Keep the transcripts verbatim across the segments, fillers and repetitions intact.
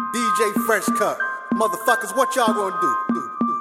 D J Fresh Cut. Motherfuckers, what y'all gonna do? do, do.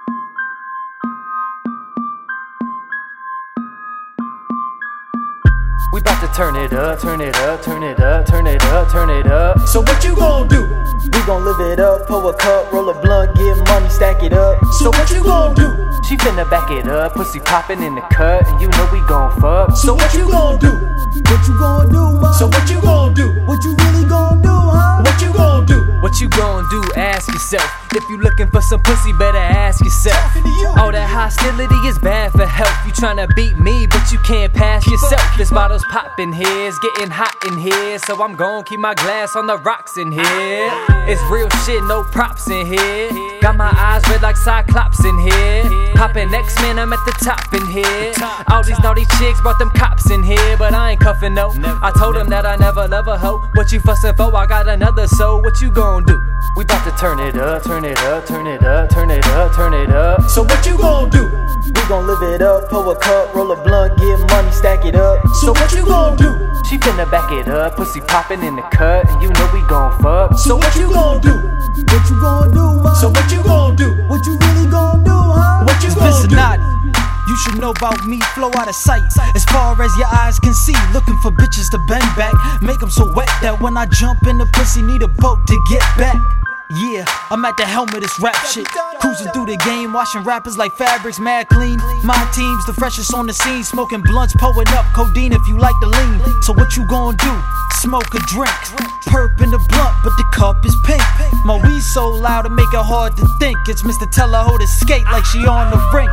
We bout to turn it up, turn it up, turn it up, turn it up, turn it up. So what you gonna do? We gon' live it up, pour a cup, roll a blunt, get money, stack it up. So what you gonna do? She finna back it up, pussy poppin' in the cut, and you know we gon' fuck. So what you gonna do? What you gon' do, man? So what you gonna do? What you really gon' do, huh? What you gonna do? What you gon' do? Ask yourself. If you looking for some pussy, better ask yourself. All that hostility is bad for health. You tryna beat me, but you can't pass yourself. This bottle's poppin' here, it's getting hot in here, so I'm gon' keep my glass on the rocks in here. It's real shit, no props in here. Got my eyes red like Cyclops in here. Poppin' X-Men, I'm at the top in here. All these naughty chicks brought them cops in here, but I ain't cuffin' no. I told them that I never love a hoe. What you fussin' for? I got another soul. What you gon' do? We bout to turn it up, turn it up, turn it up, turn it up, turn it up. So what you gon' do? We gon' live it up, pour a cup, roll a blunt, get money, stack it up. So what you gon' do? She finna back it up, pussy poppin' in the cut, and you know we gon' fuck. So what you gon' do? What you gon' do, man? So what you gon' do? What you really gon' do, huh? What you gon' do? You should know about me, flow out of sight. As far as your eyes can see, looking for bitches to bend back. Make them so wet that when I jump in the pussy, need a boat to get back. Yeah, I'm at the helm of this rap shit. Cruising through the game, washing rappers like fabrics, mad clean. My team's the freshest on the scene, smoking blunts, pulling up codeine if you like the lean. So what you gon' do? Smoke a drink, perp in the blunt, but the cup is pink. My weed so loud it make it hard to think. It's Mister Tell her how to skate like she on the rink.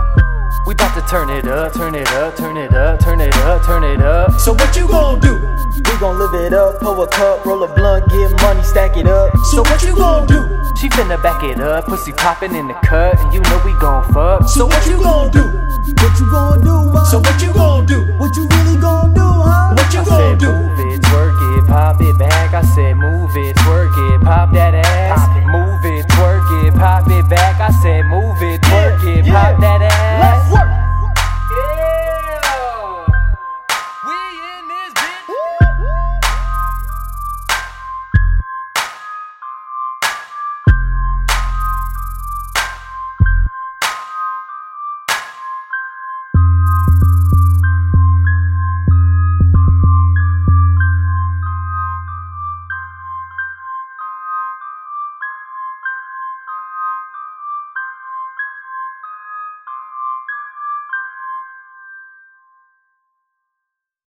We bout to turn it up, turn it up, turn it up, turn it up, turn it up. So what you gon' do? We gon' live it up, pour a cup, roll a blunt, get money, stack it up. So what you gon' do? She finna back it up, pussy poppin' in the cut, and you know we gon' fuck. So what you gon' do? What you gon' do, man? So what you gon' do? What you really gon' do, huh? What you I gon' said do? move it, twerk it, pop it back. I said move it, twerk it, pop that